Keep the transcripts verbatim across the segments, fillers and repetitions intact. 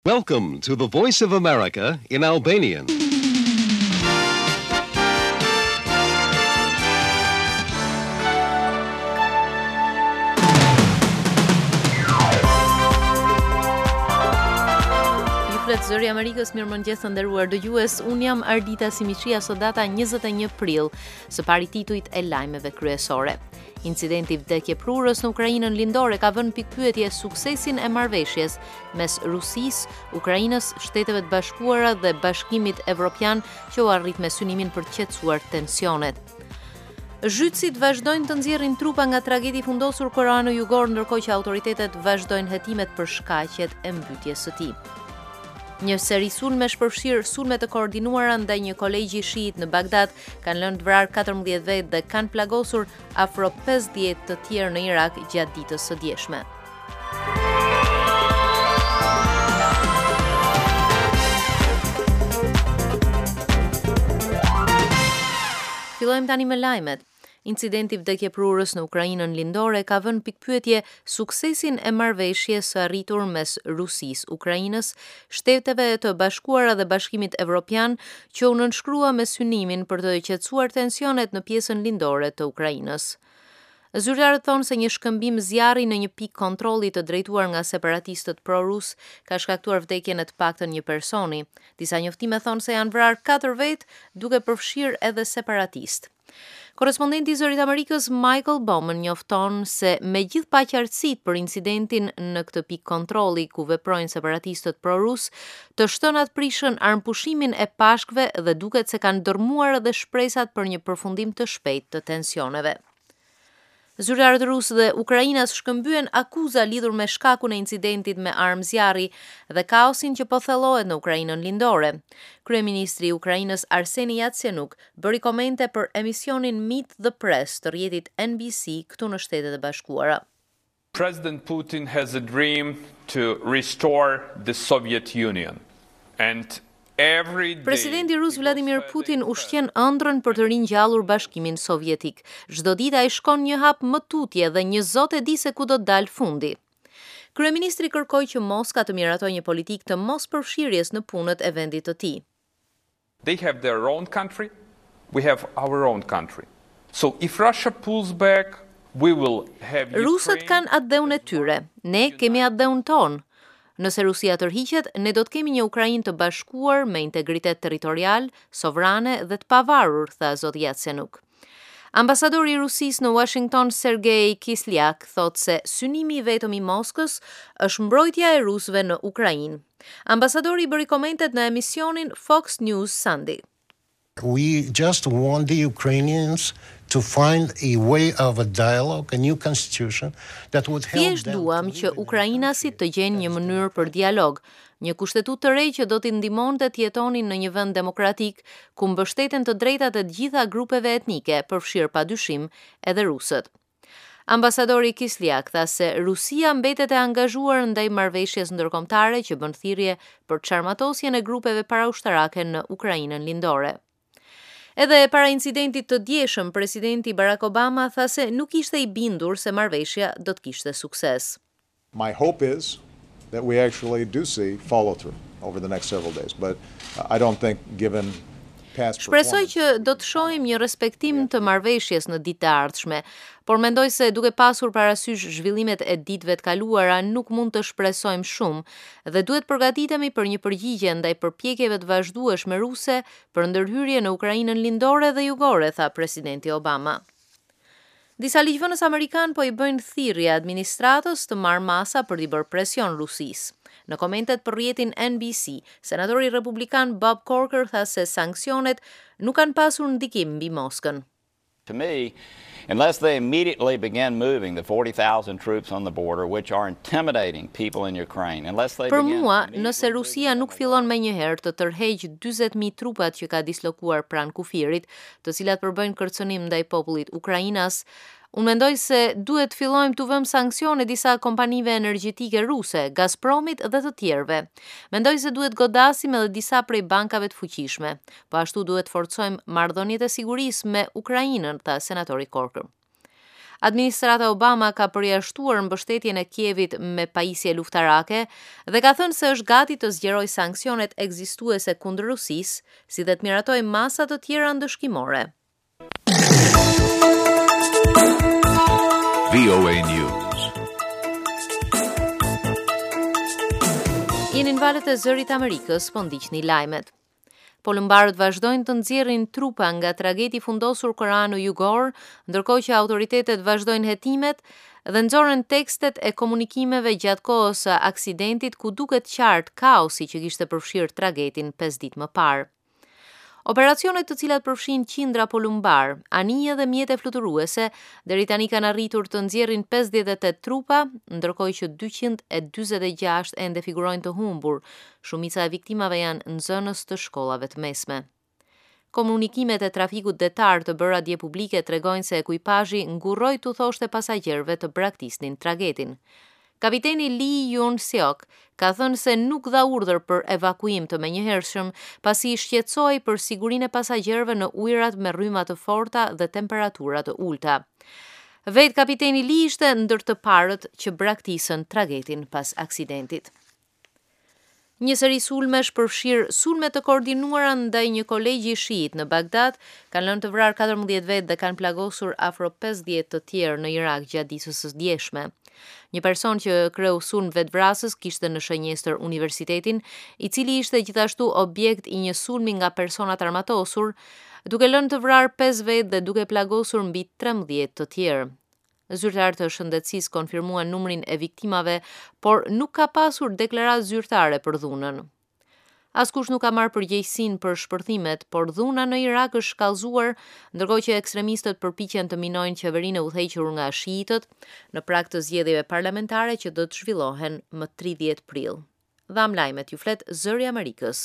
Welcome to the Voice of America in Albanian. Zëri Amerikës, mirëmëngjes të nderuar dëgjues. Unë jam Ardita Simiçia, sot data njëzet e një prill, së pari titujt e lajmeve kryesore. Incidenti vdekje prurës në Ukrainën lindore ka vënë pikpyetje suksesin e marrëveshjes mes Rusisë, Ukrainës, Shteteve të Bashkuara dhe Bashkimit Evropian, që u arrit me synimin për të qetësuar tensionet. Zhytësit vazhdojnë të nxjerrin trupa nga tragedi fundosur koreano-jugor, ndërkohë që autoritetet vazhdojnë hetimet për shkaqjet e mbytjes së tij. Një seri sulmesh përfshirë sulme të koordinuara ndaj një kolegji shiit në Bagdad kanë lënë të vrarë katërmbëdhjetë vetë dhe kanë plagosur afro pesëdhjetë të tjerë në Irak gjatë ditës së djeshme. Fillojmë tani me lajmet. Incidenti vdekje prurës në Ukrainën lindore ka vënë pikpyetje suksesin e marrëveshjes së arritur mes Rusisë, Ukrainës, Shteteve të Bashkuara dhe Bashkimit Evropian, që u nënshkrua me synimin për të qetësuar tensionet në pjesën lindore të Ukrainës. Zyrtarët thonë se një shkëmbim zjarri në një pikë kontrolli të drejtuar nga separatistët pro-rus ka shkaktuar vdekjen e të paktën një personi. Disa njoftime thonë se janë vrarë katër vetë, duke përfshirë edhe separatistë. Korrespondenti i Zërit Amerikës Michael Bowman njofton se me gjithë paqartësitë për incidentin në këtë pikë kontrolli ku veprojnë separatistët pro-rus, të shtënat prishën armëpushimin e pashkve dhe duket se kanë dërmuar edhe shpresat për një përfundim të shpejtë të tensioneve. Zyrtarët rusë dhe Ukrainas shkëmbyen akuza lidhur me shkakun e incidentit me armë zjarri dhe kaosin që po thellohet në Ukrainën lindore. Kryeministri i Ukrainës Arseni Yatsenuk bëri komente për emisionin Meet the Press të rrjetit N B C këtu në Shtetet e Bashkuara. President Putin has a dream to restore the Soviet Union and Presidenti rus Vladimir Putin ushqen ëndrrën për të ringjallur Bashkimin Sovjetik. Çdo ditë ai shkon një hap më tutje dhe një zot e di se ku do të dalë fundi. Kryeministri kërkoi që Moska të miratojë një politikë të mos përfshirjes në punët e vendit të tij. They have their own country, we have our own country. So if Russia pulls back, we will have Ukraine. Rusët kanë atë dheun e tyre, ne kemi atë dheun ton. Nëse Rusia tërhiqet, ne do të kemi një Ukrainë të bashkuar me integritet territorial, sovrane dhe të pavarur, tha zoti Yatsenuk. Ambasadori i Rusisë në Washington, Sergei Kislyak, thotë se synimi vetëm i Moskës është mbrojtja e rusëve në Ukrainë. Ambasadori bëri komentet në emisionin Fox News Sunday. We just want the Ukrainians to find a way of a dialogue, a new constitution that would help Thjesht them. duam që ukrainasit të gjejnë një mënyrë për dialog, një kushtetutë të re që do t'i ndihmonte të jetonin në një vend demokratik ku mbështeten të drejtat e të gjitha grupeve etnike, përfshirë padyshim edhe rusët. Ambasadori Kislyak tha se Rusia mbetet e angazhuar ndaj marrëveshjes ndërkombëtare që bën thirrje për çarmatosjen e grupeve paraushtarake në Ukrainën lindore. Edhe para incidentit të djeshëm, presidenti Barack Obama tha se nuk ishte i bindur se marrëveshja do të kishte sukses. My hope is that we actually do see follow through over the next several days, but I don't think given Shpresoj që do të shohim një respektim të marrëveshjes në ditët e ardhshme, por mendoj se duke pasur parasysh zhvillimet e ditëve të kaluara nuk mund të shpresojmë shumë dhe duhet përgatitemi për një përgjigje ndaj përpjekjeve të vazhdueshme ruse për ndërhyrje në Ukrainën lindore dhe jugore, tha presidenti Obama. Disa ligjvënës amerikan po i bëjnë thirrje administratës të marrë masa për t'i bërë presion Rusisë. Në komentet për rrjetin N B C, senatori republikan Bob Corker tha se sanksionet nuk kanë pasur ndikim mbi Moskën. To me, unless they immediately begin moving the forty thousand troops on the border, which are intimidating people in Ukraine, unless they Për begin mua, nëse Rusia nuk fillon me njëherë të tërheqë dyzet mijë trupat që ka dislokuar pranë kufirit, të cilat përbëjnë kërcënim ndaj popullit ukrainas, unë mendoj se duhet fillojmë të vëmë sanksione disa kompanive energjetike ruse, Gazpromit dhe të tjerëve. Mendoj se duhet godasim edhe disa prej bankave të fuqishme, po ashtu duhet forcojmë marrëdhëniet e sigurisë me Ukrainën, tha senatori Corker. Administrata Obama ka përjashtuar mbështetjen e Kievit me pajisje luftarake dhe ka thënë se është gati të zgjerojë sanksionet ekzistuese kundër Rusisë, si dhe të miratojë masa të tjera ndëshkimore. V O A News. Jeni në valët e Zërit Amerikës, po ndiqni lajmet. Polumbarët vazhdojnë të nxjerrin trupa nga tragedi fundosur koreano-jugor, ndërkohë që autoritetet vazhdojnë hetimet dhe nxorën tekstet e komunikimeve gjatë kohës së aksidentit, ku duket qartë kaosi që kishte përfshirë tragedin pesë ditë më parë. Operacionet të cilat përfshin qindra polumbar, anije dhe mjete fluturuese, deri tani kanë arritur të nxjerrin pesëdhjetë e tetë trupa, ndërkohë që dyqind e dyzet e gjashtë ende figurojnë të humbur. Shumica e viktimave janë nxënës të shkollave të mesme. Komunikimet e trafikut detar të bëra dje publike tregojnë se ekuipazhi ngurroi tuthoshte pasagjerëve të braktisnin tragedin. Kapiteni Lee Yun-seok ka thënë se nuk dha urdhër për evakuim të menjëhershëm, pasi shqetësoi për sigurinë e pasagjerëve në ujërat me rryma të forta dhe temperatura të ulta. Vetë kapiteni Lee ishte ndër të parët që braktisën tragedin pas aksidentit. Një seri sulmesh përfshir sulme të koordinuara ndaj një kolegji shiit në Bagdad kanë lënë të vrarë katërmbëdhjetë vetë dhe kanë plagosur afro pesëdhjetë të tjerë në Irak gjatë ditës së djeshme. Një person që kreu sulm vetvrasës kishte në shënjestër universitetin, i cili ishte gjithashtu objekt i një sulmi nga personat armatosur, duke lënë të vrarë pesë vetë dhe duke plagosur mbi trembëdhjetë të tjerë. Zyrtarët e shëndetësisë konfirmuan numrin e viktimave, por nuk ka pasur deklaratë zyrtare për dhunën. Askush nuk ka marrë përgjegjësinë për shpërthimet, por dhuna në Irak është shkallëzuar, ndërkohë që ekstremistët përpiqen të minojnë qeverinë e udhëhequr nga shiitët në prag të zgjedhjeve parlamentare që do të zhvillohen më tridhjetë prill. Dham lajmet, ju flet Zëri i Amerikës.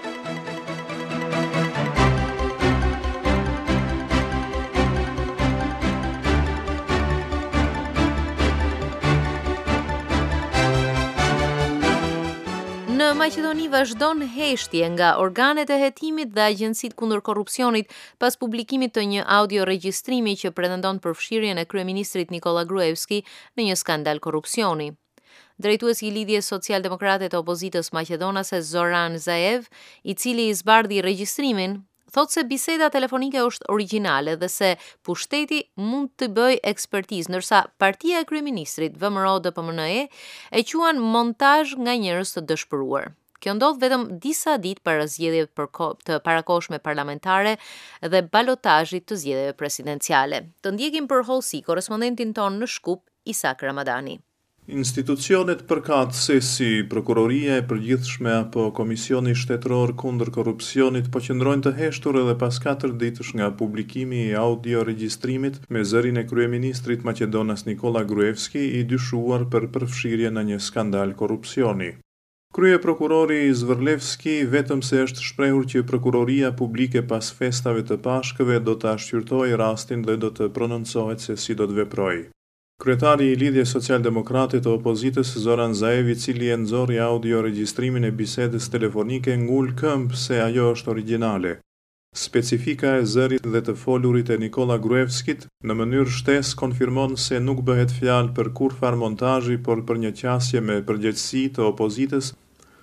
Në Maqedoni vazhdon heshtje nga organet e hetimit dhe agjencitë kundër korrupsionit pas publikimit të një audio regjistrimi që pretendon përfshirjen e kryeministrit Nikola Gruevski në një skandal korrupsioni. Drejtuesi i lidhjes socialdemokrate të opozitës maqedonase Zoran Zaev, i cili i zbardhi regjistrimin, thotë se biseda telefonike është origjinale dhe se pushteti mund të bëjë ekspertizë, ndërsa partia e kryeministrit V M R O D P M N E e quan montazh nga njerëz të dëshpëruar. Kjo ndodh vetëm disa ditë para zgjedhjeve të parakohshme parlamentare dhe balotazhit të zgjedhjeve presidenciale. Të ndjekim për hollësi korrespondentin ton në Shkup, Isak Ramadani. Institucionet përkatëse si Prokuroria e Përgjithshme apo Komisioni Shtetëror kundër Korrupsionit po qëndrojnë të heshtur edhe pas katër ditësh nga publikimi i audio regjistrimit me zërin e kryeministrit Maqedonas Nikola Gruevski i dyshuar për përfshirje në një skandal korrupsioni. Krye prokurori Zvërlevski vetëm se është shprehur që prokuroria publike pas festave të Pashkëve do ta shqyrtojë rastin dhe do të prononcohet se si do të veprojë. Kryetari i lidhjes socialdemokrate të opozitës Zoran Zaev, i cili e nxorri audio regjistrimin e bisedës telefonike, ngul këmbë se ajo është origjinale. Specifika e zërit dhe të folurit e Nikola Gruevskit në mënyrë shtesë konfirmon se nuk bëhet fjalë për kurrfar montazhi, por për një qasje me përgjegjësi të opozitës,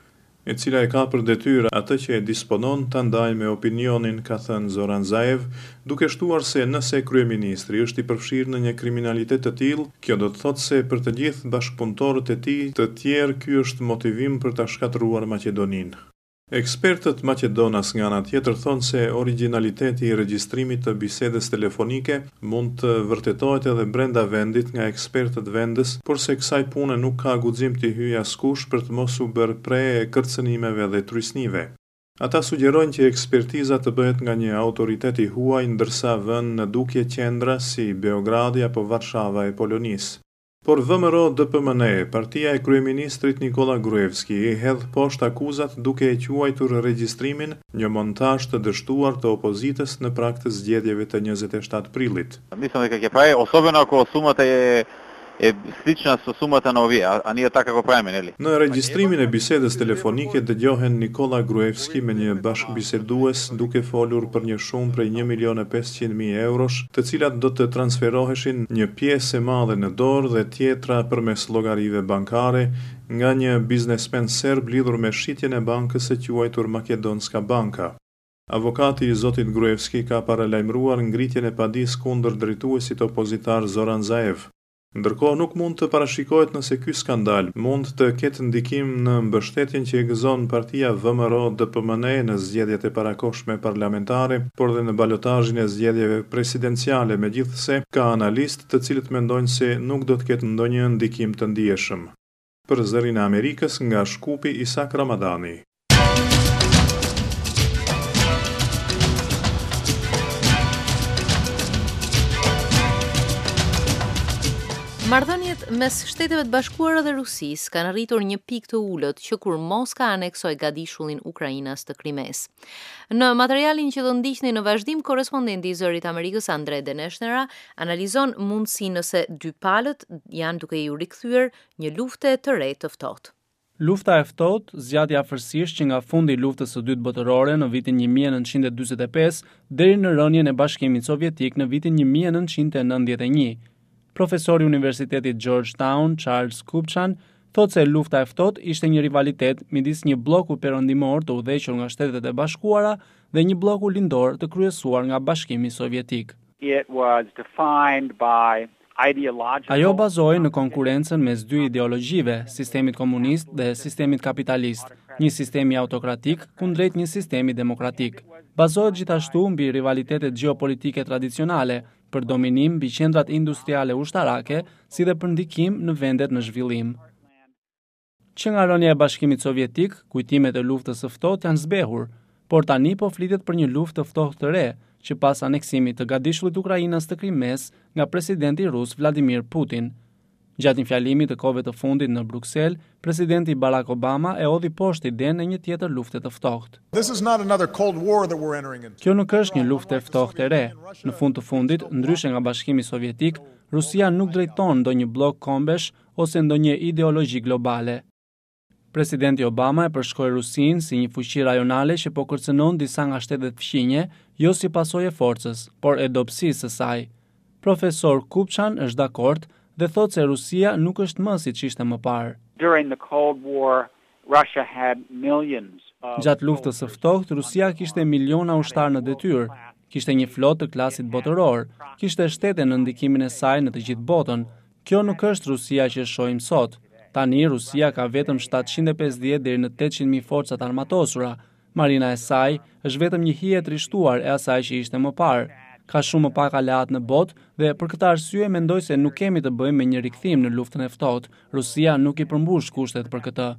e cila e ka për detyrë atë që e disponon ta ndajë me opinionin, ka thënë Zoran Zaev, duke shtuar se nëse kryeministri është i përfshirë në një kriminalitet të tillë, kjo do të thotë se për të gjithë bashkëpunëtorët e tij të tjerë ky është motivim për ta shkatëruar Maqedoninë. Ekspertët Maqedonas nga ana tjetër thonë se origjinaliteti i regjistrimit të bisedës telefonike mund të vërtetohet edhe brenda vendit nga ekspertët vendës, por se kësaj pune nuk ka guxim të hyjë askush për të mos u bërë pre e kërcënimeve dhe trysnive. Ata sugjerojnë që ekspertiza të bëhet nga një autoritet i huaj, ndërsa vënë në dukje qendra si Beogradi apo Varshava e Polonisë. Por V M R O D P M N E, partia e kryeministrit Nikola Gruevski, i hedh poshtë akuzat duke e quajtur regjistrimin një montazh të dështuar të opozitës në prag të zgjedhjeve të njëzet e shtatë prillit. Mislim дека ќе прави особено ако сумата е e slična su sumata na ovi, a, a nije taka kako pravi Meneli. Në regjistrimin e bisedës telefonike dëgjohen Nikola Gruevski me një bashkëbisedues duke folur për një shumë prej një milion e pesëqind mijë eurosh, të cilat do të transferoheshin një pjesë e madhe në dorë dhe tjetra përmes llogarive bankare nga një biznesmen serb lidhur me shitjen e bankës së quajtur Makedonska Banka. Avokati i zotit Gruevski ka paralajmëruar ngritjen e padisë kundër drejtuesit opozitar Zoran Zaev. Ndërkohë nuk mund të parashikohet nëse ky skandal mund të ketë ndikim në mbështetjen që e gëzon partia V M R O D P M N E në zgjedhjet e parakohshme parlamentare, por dhe në balotazhin e zgjedhjeve presidenciale, megjithse ka analistë të cilët mendojnë se nuk do të ketë ndonjë ndikim të ndijeshëm. Për Zërin e Amerikës nga Shkupi, Isak Ramadani. Marrëdhëniet mes Shteteve të Bashkuara dhe Rusisë kanë arritur një pikë të ulët që kur Moska aneksoi gadishullin Ukrainas të Krimes. Në materialin që do ndiqni në vazhdim, korrespondenti i Zërit Amerikës Andre Deneshnera analizon mundësinë nëse dy palët janë duke iu rikthyer një lufte të re të ftohtë. Lufta e ftohtë zgjati afërsisht që nga fundi i luftës së dytë botërore në vitin një mijë e nëntëqind e dyzet e pesë deri në rënien e Bashkimit Sovjetik në vitin një mijë e nëntëqind e nëntëdhjetë e një. Profesori i Universitetit Georgetown, Charles Kupchan, thotë se lufta e ftohtë ishte një rivalitet midis një bloku perëndimor të udhëhequr nga Shtetet e Bashkuara dhe një bloku lindor të kryesuar nga Bashkimi Sovjetik. It was defined by Ajo bazoi në konkurrencën mes dy ideologjive, sistemit komunist dhe sistemit kapitalist, një sistemi autokratik kundrejt një sistemi demokratik. Bazohet gjithashtu mbi rivalitetet gjeopolitike tradicionale, për dominim mbi qendrat industriale ushtarake, si dhe për ndikim në vendet në zhvillim. Që nga rënia e Bashkimit Sovjetik, kujtimet e luftës së ftohtë janë zbehur, por tani po flitet për një luftë të ftohtë të re, që pas aneksimit të gadishullit Ukrainas të Krimes nga presidenti rus Vladimir Putin. Gjatë një fjalimi të kohëve të fundit në Bruksel, presidenti Barack Obama e hodhi poshtë idenë e një tjetër lufte të ftohtë. Kjo nuk është një lufte e ftohtë e re. Në fund të fundit, ndryshe nga Bashkimi Sovjetik, Rusia nuk drejton ndonjë blok kombesh ose ndonjë ideologji globale. Presidenti Obama e përshkroi Rusinë si një fuqi rajonale që po kërcënon disa nga shtetet fqinje, jo si pasojë e forcës, por e dobësisë së saj. Profesor Kupchan është dakord dhe thotë se Rusia nuk është më siç ishte më parë. Gjatë luftës së ftohtë, Rusia kishte miliona ushtarë në detyrë, kishte një flotë të klasit botëror, kishte shtete në ndikimin e saj në të gjithë botën. Kjo nuk është Rusia që shohim sot. Tani Rusia ka vetëm shtatëqind e pesëdhjetë deri në tetëqind mijë forcat armatosura. Marina e saj është vetëm një hije e trishtuar e asaj që ishte më parë. Ka shumë më pak aleat në botë dhe për këtë arsye mendoj se nuk kemi të bëjmë me një rikthim në luftën e ftohtë. Rusia nuk i përmbush kushtet për këtë.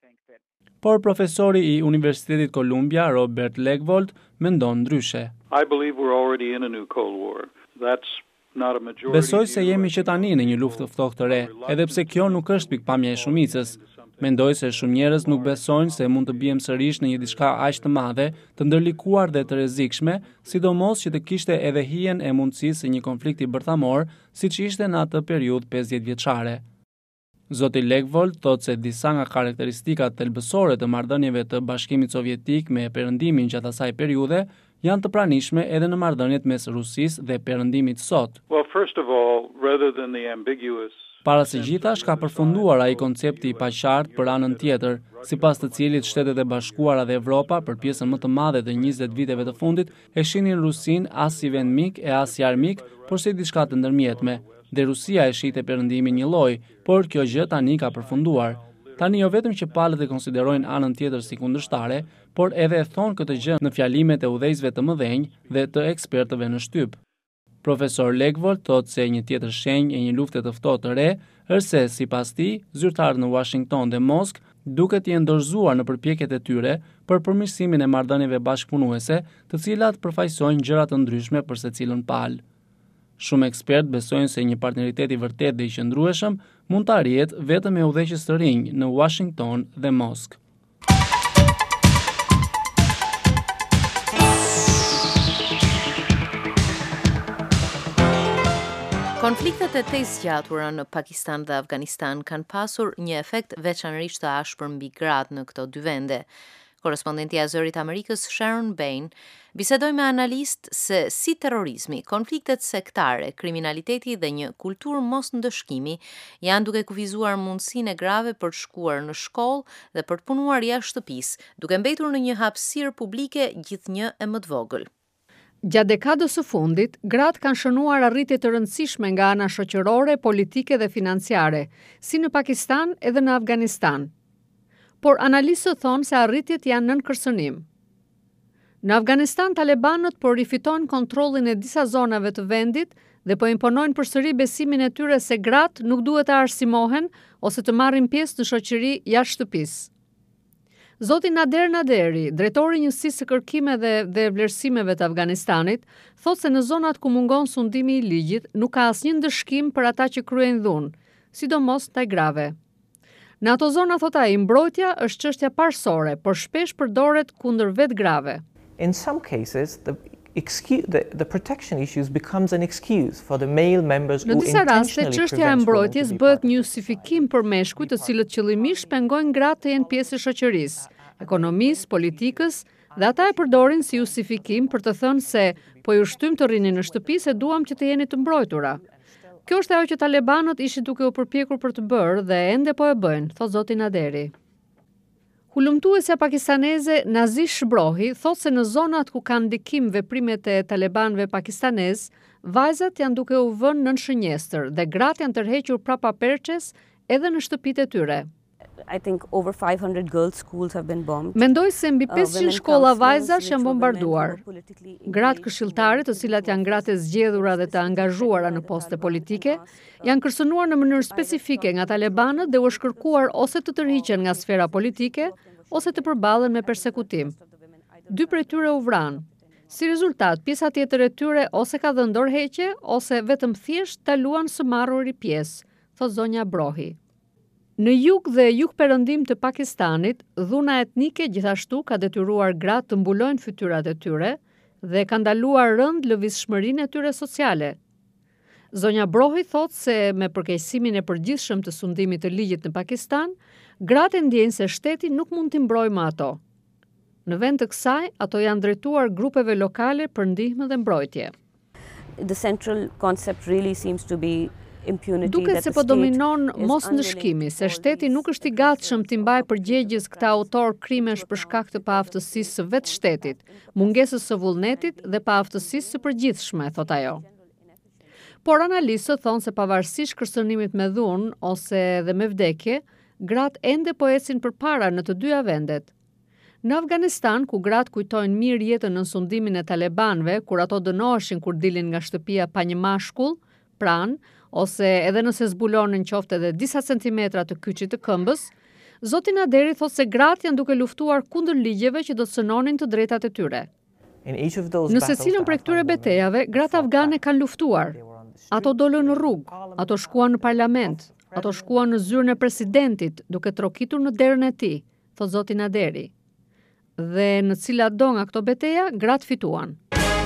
Por profesori i Universitetit Columbia, Robert Legvold, mendon ndryshe. I believe we're already in a new Cold War. That's Besoj se jemi që tani në një luftë të ftohtë të re, edhe pse kjo nuk është pikpamja e shumicës. Mendoj se shumë njerëz nuk besojnë se mund të bijem sërish në një diçka aq të madhe, të ndërlikuar dhe të rrezikshme, sidomos që të kishte edhe hijen e mundësisë së një konflikti bërthamor, siç ishte në atë periudhë pesëdhjetë vjeçare. Zoti Legvold thotë se disa nga karakteristikat thelbësore të marrëdhënieve të Bashkimit Sovjetik me perëndimin gjatë asaj periudhe janë të pranishme edhe në marrëdhëniet mes Rusisë dhe perëndimit sot. Well, first of all, rather than the ambiguous Para së gjithash ka përfunduar ai koncepti i paqartë për anën tjetër, sipas të cilit Shtetet e Bashkuara dhe Evropa për pjesën më të madhe të njëzet viteve të fundit e shihnin Rusinë as si vend mik e as si armik, por si diçka të ndërmjetme. Dhe Rusia e shihte perëndimin një lloj, por kjo gjë tani ka përfunduar. Tani jo vetëm që palët e konsiderojnë anën tjetër si kundërshtare, por edhe e thonë këtë gjë në fjalimet e udhëheqësve të mëdhenj dhe të ekspertëve në shtyp. Profesor Legvold thotë se një tjetër shenjë e një lufte të ftohtë të re është se, sipas tij, zyrtarët në Washington dhe Moskë duket jenë dorëzuar në përpjekjet e tyre për përmirësimin e marrëdhënieve bashkëpunuese, të cilat përfaqësojnë gjëra të ndryshme për secilën palë. Shumë ekspertë besojnë se një partneritet i vërtetë dhe i qëndrueshëm mund të arrihet vetëm me udhëheqës të rinj në Washington dhe Moskë. Konfliktet e të zgjatura në Pakistan dhe Afganistan kanë pasur një efekt veçanërisht të ashpër mbi gratë në këto dy vende. Korespondenti i Azërit Amerikës Sharon Bain bisedoi me analist se si terrorizmi, konfliktet sektare, kriminaliteti dhe një kulturë mos ndëshkimi janë duke kufizuar mundësinë e grave për të shkuar në shkollë dhe për të punuar jashtë shtëpisë, duke mbetur në një hapësirë publike gjithnjë e më të vogël. Gjatë dekadës së fundit, gratë kanë shënuar arritje të rëndësishme nga ana shoqërore, politike dhe financiare, si në Pakistan edhe në Afganistan. Por analistët thonë se arritjet janë nën kërcënim. Në Afganistan, talibanët po rifitojnë kontrollin e disa zonave të vendit dhe po imponojnë përsëri besimin e tyre se gratë nuk duhet të arsimohen ose të marrin pjesë në shoqëri jashtë shtëpisë. Zoti Nader Naderi, drejtori i njësisë së kërkimeve dhe vlerësimeve të Afganistanit, thotë se në zonat ku mungon sundimi i ligjit nuk ka asnjë ndëshkim për ata që kryejnë dhunë, sidomos ndaj grave. Në ato zona, thot ai, mbrojtja është çështja parësore, por shpesh përdoret kundër vetë grave. In some cases, the excuse, the, the protection issues becomes an excuse for the male members who Në disa raste, intentionally çështja e prevents women mbrojtjes to be bëhet part. një justifikim për meshkujt të cilët qëllimisht pengojnë gratë të jenë pjesë e shoqërisë, ekonomisë, politikës, dhe ata e përdorin si justifikim për të thënë se po ju shtym të rini në shtëpi se duam që të jeni të mbrojtura. Kjo është ajo që talibanët ishin duke u përpjekur për të bërë dhe ende po e bëjnë, thot zoti Naderi. Hulumtuesja pakistaneze Nazish Shbrohi thot se në zonat ku kanë ndikim veprimet e talibanëve pakistanez, vajzat janë duke u vënë nën shënjestër dhe gratë janë tërhequr prapa perçes edhe në shtëpitë e tyre. I think over five hundred girls' schools have been bombed. Mendoj se mbi pesëqind shkolla vajzash janë bombarduar. Gratë këshilltare, të cilat janë gratë e zgjedhura dhe të angazhuara në poste politike, janë kërcënuar në mënyrë specifike nga talibanët dhe u është kërkuar ose të tërhiqen nga sfera politike ose të përballen me persekutim. Dy prej tyre u vranë. Si rezultat, pjesa tjetër e tyre ose ka dhënë dorëheqje ose vetëm thjesht taluan së marruri pjesë, thot zonja Brohi. Në jug dhe jug perëndim të Pakistanit, dhuna etnike gjithashtu ka detyruar gratë të mbulojnë fytyrat e tyre dhe ka ndaluar rënd lëvizshmërinë e tyre sociale. Zonja Brohi thot se me përkeqësimin e përgjithshëm të sundimit të ligjit në Pakistan, gratë ndjejnë se shteti nuk mund t'i mbrojë më ato. Në vend të kësaj, ato janë drejtuar grupeve lokale për ndihmë dhe mbrojtje. The central concept really seems to be Duket se po dominon mos ndëshkimi, se shteti nuk është i gatshëm t'i mbajë përgjegjës këta autor krimesh për shkak të paaftësisë së vetë shtetit, mungesës së vullnetit dhe paaftësisë së përgjithshme, thot ajo. Por analistët thonë se pavarësisht kërcënimit me dhunë ose dhe me vdekje, gratë ende po ecin përpara në të dyja vendet. Në Afganistan, ku gratë kujtojnë mirë jetën në sundimin e talibanëve, kur ato dënoheshin kur dilin nga shtëpia pa një mashkull, pranë, ose edhe nëse zbulonin qoftë edhe disa centimetra të kyçit të këmbës, zoti Naderi thot se gratë janë duke luftuar kundër ligjeve që do të synonin të drejtat e tyre. Në secilën prej këtyre betejave, gratë afgane kanë luftuar. Ato dolën në rrugë, ato shkuan në parlament, ato shkuan në zyrën e presidentit, duke trokitur në derën e tij, thot zoti Naderi. Dhe në cilat do nga këto beteja, gratë fituan.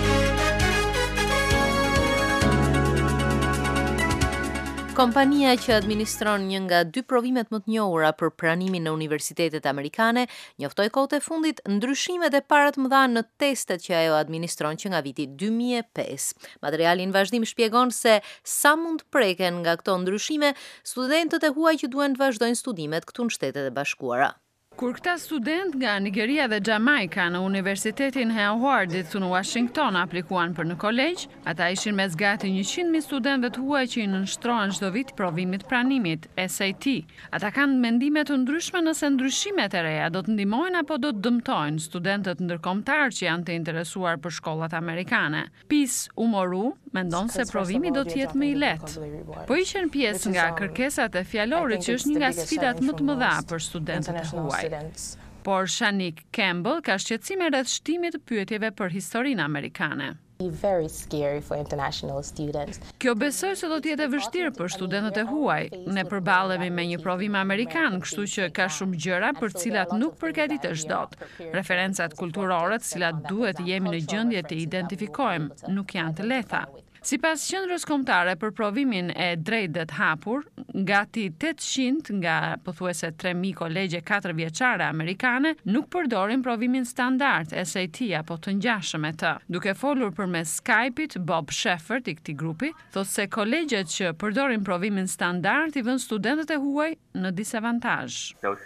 Kompania që administron një nga dy provimet më të njohura për pranimin në universitetet amerikane, njoftoi kohët e fundit ndryshimet e para të mëdha në testet që ajo administron që nga viti dy mijë e pesë. Materiali në vazhdim shpjegon se sa mund preken nga këto ndryshime studentët e huaj që duhen të vazhdojnë studimet këtu në Shtetet e Bashkuara. Kur këta student nga Nigeria dhe Jamaica në Universitetin Howardit në Washington aplikuan për në kolegj, ata ishin mes gati njëqind mijë studentëve të huaj që i nënshtrohen çdo vit provimit pranimit, S A T. Ata kanë mendime të ndryshme nëse ndryshimet e reja do të ndihmojnë apo do të dëmtojnë studentët ndërkombëtar që janë të interesuar për shkollat amerikane. Pis Umoru mendon se provimi do të jetë më i lehtë. Po ishin pjesë nga kërkesat e fjalorit që është një nga sfidat më të mëdha për studentët e huaj. Por Shanik Campbell ka shqetësime rreth shtimit të pyetjeve për historinë amerikane. Kjo besoj se do të jetë e vështirë për studentët e huaj. Ne përballemi me një provim amerikan, kështu që ka shumë gjëra për të cilat nuk përgatitesh dot. Referencat kulturore të cilat duhet jemi në gjendje të identifikojmë nuk janë të lehta. Sipas Qendrës Kombëtare për provimin e drejtë të hapur, gati tetëqind nga pothuajse tre mijë kolegje katër vjeçare amerikane nuk përdorin provimin standard S A T apo të ngjashëm me të. Duke folur përmes Skype-it, Bob Sheffert i këtij grupi thotë se kolegjet që përdorin provimin standard i vënë studentët e huaj në disavantazh.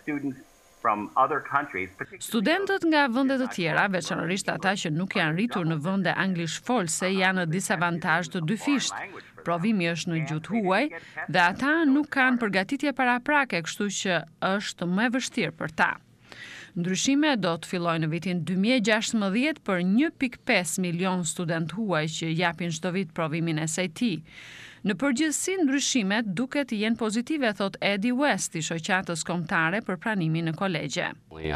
Studentët nga vende të tjera, veçanërisht ata që nuk janë rritur në vende anglishfolse, janë në disavantazh të dyfisht. Provimi është në gjuhë huaj dhe ata nuk kanë përgatitje paraprake, kështu që është më e vështirë për ta. Ndryshime do të fillojnë në vitin dy mijë e gjashtëmbëdhjetë për një pikë pesë milion student huaj që japin çdo vit provimin S A T. Në përgjithësi, ndryshimet duket të jenë pozitive, thot Eddie West, i shoqatës kombëtare për pranimin në kolegje.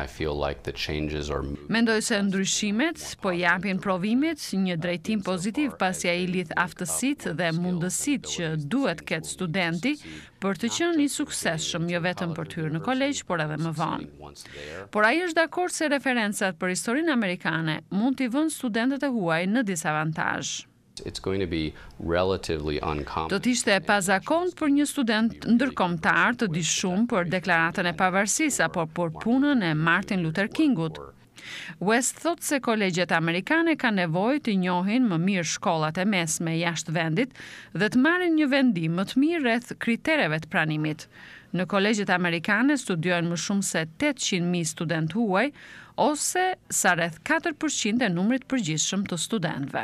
Mendoj se ndryshimet po japin provimit një drejtim pozitiv pasi ai lidh aftësitë dhe mundësitë që duhet ketë studenti për të qenë i suksesshëm jo vetëm për të hyrë në kolegj, por edhe më vonë. Por ai është dakord se referencat për historinë amerikane mund t'i vënë studentët e huaj në disavantazh. It's going to be relatively uncommon. Do të ishte e pazakontë për një student ndërkombëtar të di shumë për deklaratën e pavarësisë apo për punën e Martin Luther Kingut. West thot se kolegjet amerikane kanë nevojë të njohin më mirë shkollat e mesme jashtë vendit dhe të marrin një vendim më të mirë rreth kritereve të pranimit. Në kolegjet amerikane studiojnë më shumë se tetëqind mijë student huaj ose sa rreth katër përqind e numrit përgjithshëm të studentëve.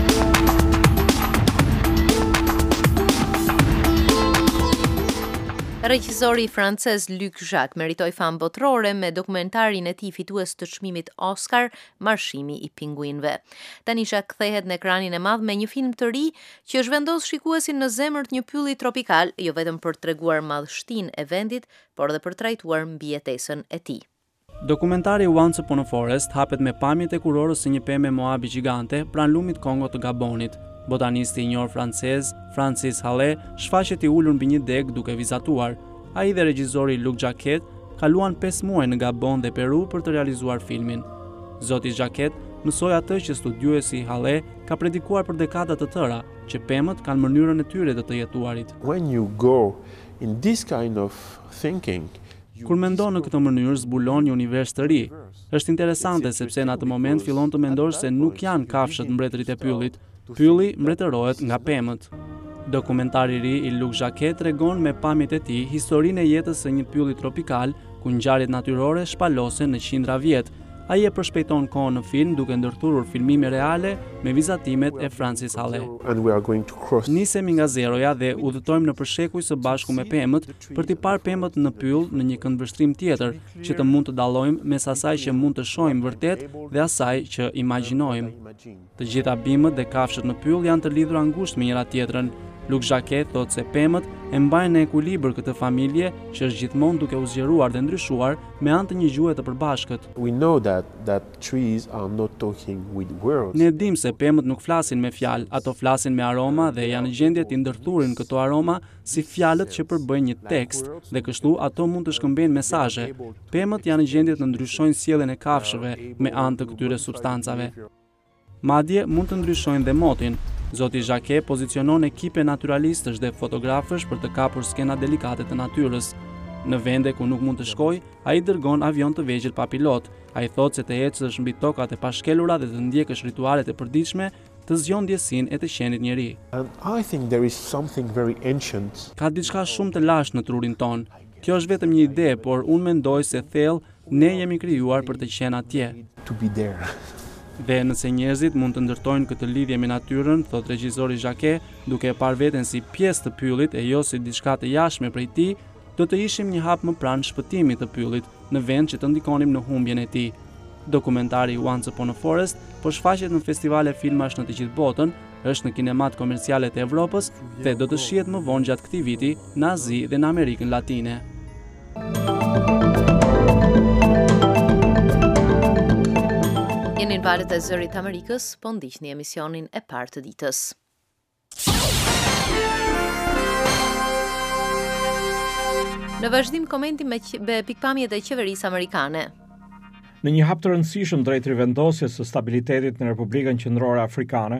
Regjisori francez Luc Jacques meritoi famë botërore me dokumentarin e tij fitues të çmimit Oscar, Marshimi i pinguinëve. Tani Jacques kthehet në ekranin e madh me një film të ri që është vendos shikuesin në zemër të një pylli tropikal, jo vetëm për treguar madhështinë e vendit, por edhe për trajtuar mbijetesën e tij. Dokumentari Once Upon a Forest hapet me pamjet e kurorës së një peme moabi gjigante pranë lumit Kongo të Gabonit. Botanisti i njohur francez, Francis Hallé, shfaqet i ulur mbi një deg duke vizatuar. Ai dhe regjizori Luc Jacquet kaluan pesë muaj në Gabon dhe Peru për të realizuar filmin. Zoti Jacquet mësoi atë që studiuesi Hallé ka predikuar për dekada të tëra, që pemët kanë mënyrën e tyre të të jetuarit. When you go in this kind of thinking, kur mendon në këtë mënyrë, zbulon një univers të ri. Është interesante sepse në atë moment fillon të mendosh se nuk janë kafshët mbretërit e pyllit. Pylli mbretërohet nga pemët. Dokumentari i ri i Luc Jacquet tregon me pamjet e tij historinë e jetës së një pylli tropikal ku ngjarjet natyrore shpalosen në qindra vjet. Ai e përshpejton kohën në film duke ndërthurur filmime reale me vizatimet e Francis Hallé. Nisemi nga zeroja dhe udhëtojmë në përshekuj së bashku me pemët për t'i parë pemët në pyll në një këndvështrim tjetër, që të mund të dallojmë mes asaj që mund të shohim vërtet dhe asaj që imagjinojmë. Të gjitha bimët dhe kafshët në pyll janë të lidhur angusht me njëra tjetrën. Luc Jacquet thotë se pemët e mbajnë në ekuilibër këtë familje që është gjithmonë duke u zgjeruar dhe ndryshuar me anë të një gjuhe të përbashkët. We know that that trees are not talking with words. Ne dim se pemët nuk flasin me fjalë, ato flasin me aroma dhe janë në gjendje të ndërthurin këto aroma si fjalët që përbëjnë një tekst dhe kështu ato mund të shkëmbejnë mesazhe. Pemët janë në gjendje të ndryshojnë sjelljen e kafshëve me anë të këtyre substancave. Madje mund të ndryshojnë dhe motin. Zoti Jacquet pozicionon ekipe naturalistësh dhe fotografësh për të kapur skena delikate të natyrës. Në vende ku nuk mund të shkojë, ai dërgon avion të vegjël pa pilot. Ai thotë se të ecësh mbi tokat e pashkelura dhe të ndjekësh ritualet e përditshme të zgjon ndjesinë e të qenit njeri. And I think there is something very ancient. Ka diçka shumë të lashtë në trurin ton. Kjo është vetëm një ide, por unë mendoj se thellë ne jemi krijuar për të qenë atje. To be there. Dhe nëse njerëzit mund të ndërtojnë këtë lidhje me natyrën, thot regjizori Jacquet, duke e parë veten si pjesë të pyllit e jo si diçka të jashtme prej tij, do të ishim një hap më pranë shpëtimit të pyllit, në vend që të ndikonim në humbjen e tij. Dokumentari Once Upon a Forest po shfaqet në festivale filmash në të gjithë botën, është në kinemat komerciale të Evropës dhe do të shihet më vonë gjatë këtij viti në Azi dhe në Amerikën Latine. Jeni në valët e Zërit të Amerikës, po ndiqni emisionin e parë të ditës. Në vazhdim komenti me pikpamjet e qeverisë amerikane. Në një hap të rëndësishëm drejt rivendosjes së stabilitetit në Republikën Qendrore Afrikane,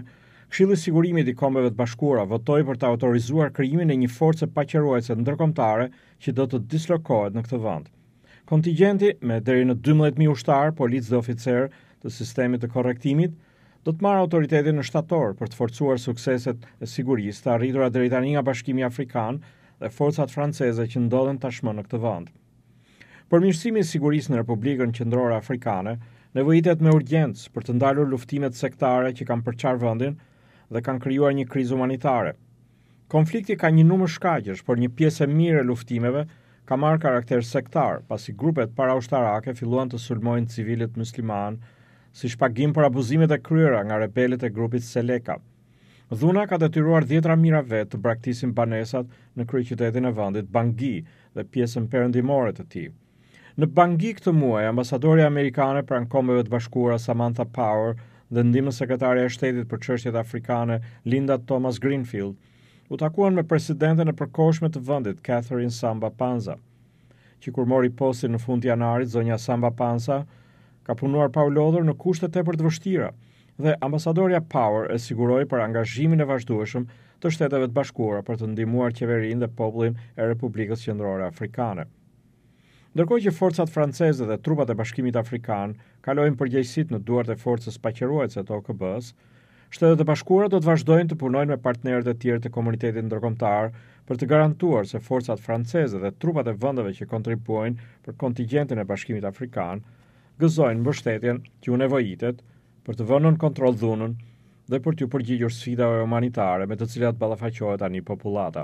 Këshilli i Sigurimit i Kombeve të Bashkuara votoi për të autorizuar krijimin e një force paqëruese ndërkombëtare që do të dislokohet në këtë vend. Kontingjenti me deri në dymbëdhjetë mijë ushtar, policë dhe oficer të sistemit të korrektimit do të marrë autoritetin në shtator për të forcuar sukseset e sigurisë të arritura deri tani nga Bashkimi Afrikan dhe forcat franceze që ndodhen tashmë në këtë vend. Përmirësimi i sigurisë në Republikën Qendrore Afrikane nevojitet me urgjencë për të ndalur luftimet sektare që kanë përçarë vendin dhe kanë krijuar një krizë humanitare. Konflikti ka një numër shkaqesh, por një pjesë e mirë e luftimeve ka marrë karakter sektar, pasi grupet paraushtarake filluan të sulmojnë civilët musliman si shpagim për abuzimet e kryera nga rebelët e grupit Seleka. Dhuna ka detyruar dhjetra mijëra vet të braktisin banesat në kryeqytetin e vendit Bangui dhe pjesën perëndimore të tij. Në Bangui këtë muaj, ambasadori amerikane pranë Kombeve të Bashkuara Samantha Power dhe ndihmës sekretare e shtetit për çështjet afrikane Linda Thomas Greenfield u takuan me presidenten e përkohshme të vendit Catherine Samba Panza, që kur mori postin në fund të janarit, zonja Samba Panza ka punuar pa u lodhur në kushte tepër të vështira dhe ambasadoria Power e siguroi për angazhimin e vazhdueshëm të Shteteve të Bashkuara për të ndihmuar qeverinë dhe popullin e Republikës Qendrore Afrikane. Ndërkohë që forcat franceze dhe trupat e Bashkimit Afrikan kalojnë përgjegjësitë në duart e forcës paqëruese të O K B-s, Shtetet e Bashkuara do të vazhdojnë të punojnë me partnerët e tjerë të komunitetit ndërkombëtar për të garantuar se forcat franceze dhe trupat e vendeve që kontribuojnë për kontingjentin e Bashkimit Afrikan gëzojnë mbështetjen që u nevojitet për të vënë në kontroll dhunën dhe për t'u përgjigjur sfidave humanitare me të cilat ballafaqohet tani popullata.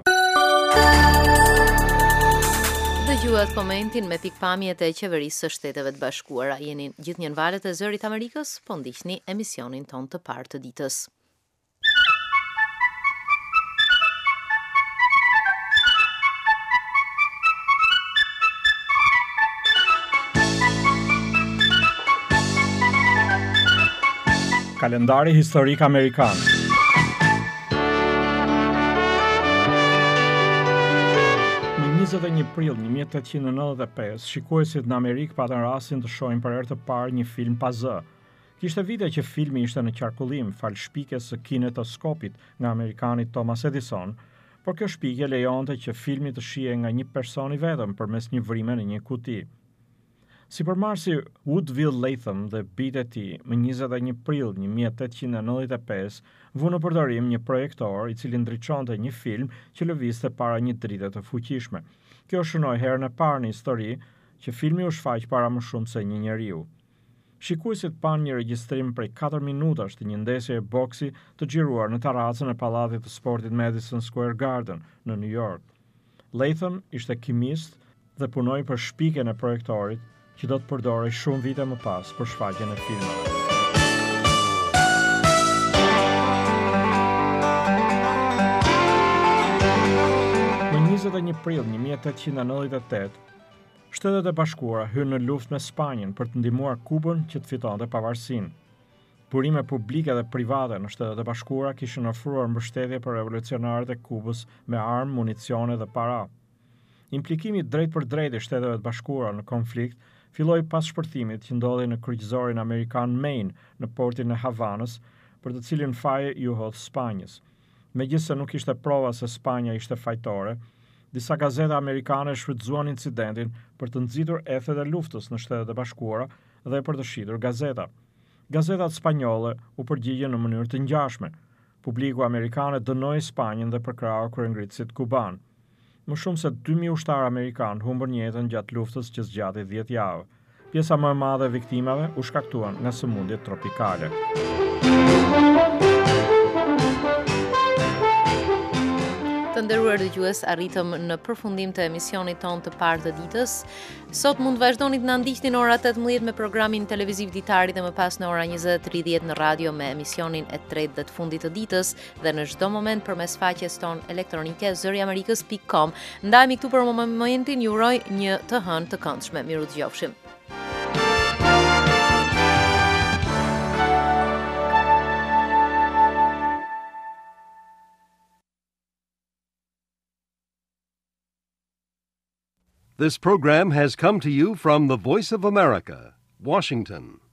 Dëgjuat komentin me pikpamjet e qeverisë së Shteteve të Bashkuara. Jeni gjithnjë në valët e Zërit Amerikës, po ndiqni emisionin ton të parë të ditës. Kalendari historik amerikan. njëzet e një prill një mijë e tetëqind e nëntëdhjetë e pesë, shikuesit në Amerikë patën rastin të shohin për herë të parë një film pa zë. Kishte vite që filmi ishte në qarkullim fal shpikjes së kinetoskopit nga amerikani Thomas Edison, por kjo shpikje lejonte që filmi të shihej nga një person i vetëm përmes një vrime në një kuti. Sipërmarrësi Woodville Latham dhe bijtë e tij, më njëzet e një prill një mijë e tetëqind e nëntëdhjetë e pesë, vu në përdorim një projektor i cili ndriçonte një film që lëvizte para një drite të fuqishme. Kjo shënoi herën e parë në histori që filmi u shfaq para më shumë se një njeriu. Shikuesit pan një regjistrim prej katër minutash të një ndeshjeje boksi të xhiruar në terracën e pallatit të sportit Madison Square Garden në New York. Latham ishte kimist dhe punoi për shpikjen e projektorit që do të përdorej shumë vite më pas për shfaqjen e filmave. Në njëzet e një prill një mijë e tetëqind e nëntëdhjetë e tetë, Shtetet e Bashkuara hyrën në luftë me Spanjën për të ndihmuar Kubën që të fitonte pavarësinë. Burime publike dhe private në Shtetet e Bashkuara kishin ofruar mbështetje për revolucionarët e Kubës me armë, municione dhe para. Implikimi drejt për drejt i Shteteve të Bashkuara në konflikt filloi pas shpërthimit që ndodhi në kryqëzorin amerikan Maine në portin e Havanës, për të cilin faje ju hodh Spanjës. Megjithse nuk ishte prova se Spanja ishte fajtore, disa gazeta amerikane shfrytzuan incidentin për të nxitur ethet e luftës në Shtetet e Bashkuara dhe për të shitur gazeta. Gazetat spanjolle u përgjigjen në mënyrë të ngjashme. Publiku amerikan dënoi Spanjën dhe përkrau kryengrituesit kuban. Më shumë se dy mijë ushtarë amerikan humbën jetën gjatë luftës që zgjati dhjetë javë. Pjesa më e madhe e viktimave u shkaktuan nga sëmundjet tropikale. Të nderuar dëgjues, arritëm në përfundim të emisionit ton të parë të ditës. Sot mund vazhdoni të na ndiqni në ora tetëmbëdhjetë me programin televiziv Ditari dhe më pas në ora njëzet e tridhjetë në radio me emisionin e tretë dhe të fundit të ditës dhe në çdo moment përmes faqes ton elektronike zëriamerikës pikë com. Ndajemi këtu për momentin, ju uroj një të hënë të këndshme. Miru dëgjofshim. This program has come to you from the Voice of America, Washington.